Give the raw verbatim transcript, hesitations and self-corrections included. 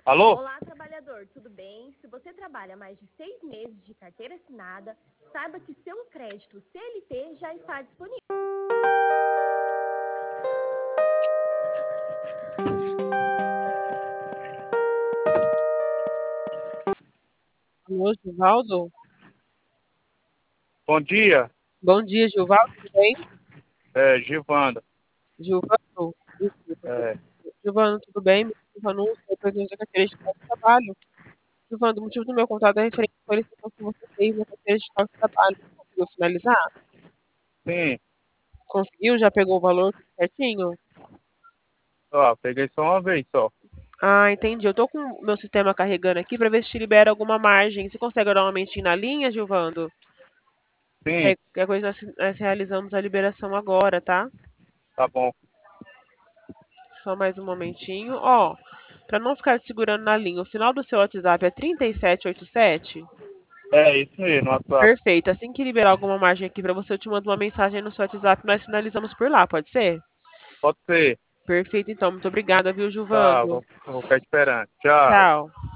Alô? Olá, trabalhador, tudo bem? Se você trabalha mais de seis meses de carteira assinada, saiba que seu crédito C L T já está disponível. Alô, Gilvaldo? Bom dia. Bom dia, Gilvaldo, tudo bem? É, Givanda. Gilvaldo? Desculpa. É, Gilvaldo, tudo bem? Me chamo Vanucci, eu presidente da carteira de Estado de trabalho. Gilvaldo, o motivo do meu contato é referente à solicitação que você fez na carteira de Estado de trabalho. Você conseguiu finalizar? sim. Conseguiu? Já pegou o valor tudo certinho? Ó, peguei só uma vez só. Ah, entendi. Eu tô com o meu sistema carregando aqui para ver se te libera alguma margem. Você consegue dar uma mentinha na linha, Gilvando? Sim, É, qualquer coisa nós, nós realizamos a liberação agora, tá? tá bom. Só mais um momentinho. Ó, para não ficar te segurando na linha, o final do seu WhatsApp é trinta e sete oitenta e sete? É isso mesmo, WhatsApp. Perfeito. Assim que liberar alguma margem aqui para você, eu te mando uma mensagem no seu WhatsApp e nós finalizamos por lá, pode ser? Pode ser. Perfeito, então. Muito obrigada, viu, Tá, Gilvando? vou, vou ficar esperando. Tchau. Tchau.